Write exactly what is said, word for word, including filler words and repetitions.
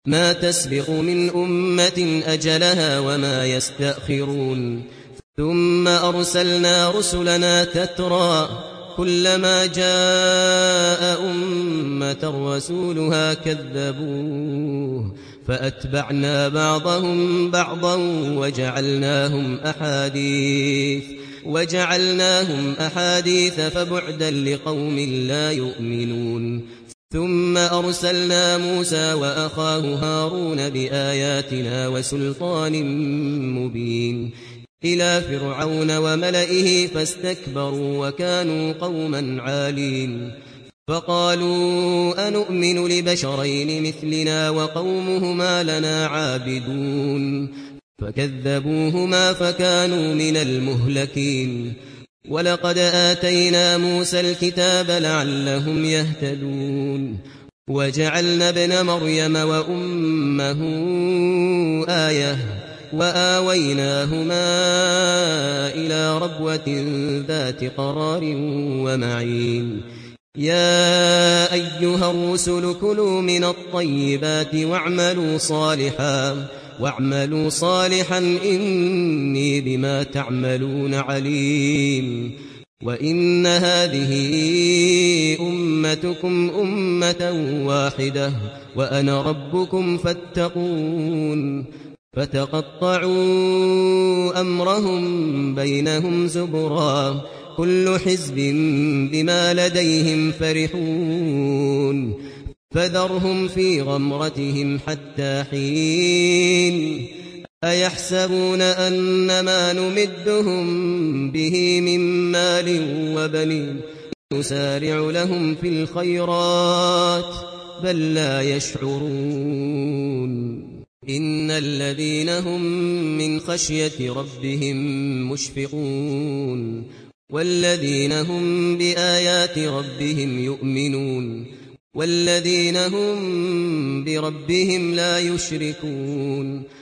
ما تسبق من أمة أجلها وما يستأخرون ثم أرسلنا رسلنا تترى كلما جاء أمة رسولها كذبوه فأتبعنا بعضهم بعضا وجعلناهم أحاديث وجعلناهم أحاديث فبعدا لقوم لا يؤمنون ثم أرسلنا موسى وأخاه هارون بآياتنا وسلطان مبين إلى فرعون وملئه فاستكبروا وكانوا قوما عالين فقالوا أنؤمن لبشرين مثلنا وقومهما لنا عابدون فكذبوهما فكانوا من المهلكين ولقد آتينا موسى الكتاب لعلهم يهتدون وجعلنا ابن مريم وأمه آية وآويناهما إلى ربوة ذات قرار ومعين يا أيها الرسل كلوا من الطيبات واعملوا صالحا واعملوا صالحا إني بما تعملون عليم وإن هذه أمتكم أمة واحدة وأنا ربكم فاتقون فتقطعوا أمرهم بينهم زبرا كل حزب بما لديهم فرحون فذرهم في غمرتهم حتى حين أيحسبون أنما نمدهم به من مال وبنين نسارع لهم في الخيرات بل لا يشعرون إن الذين هم من خشية ربهم مشفقون والذين هم بآيات ربهم يؤمنون والذين هم بربهم لا يشركون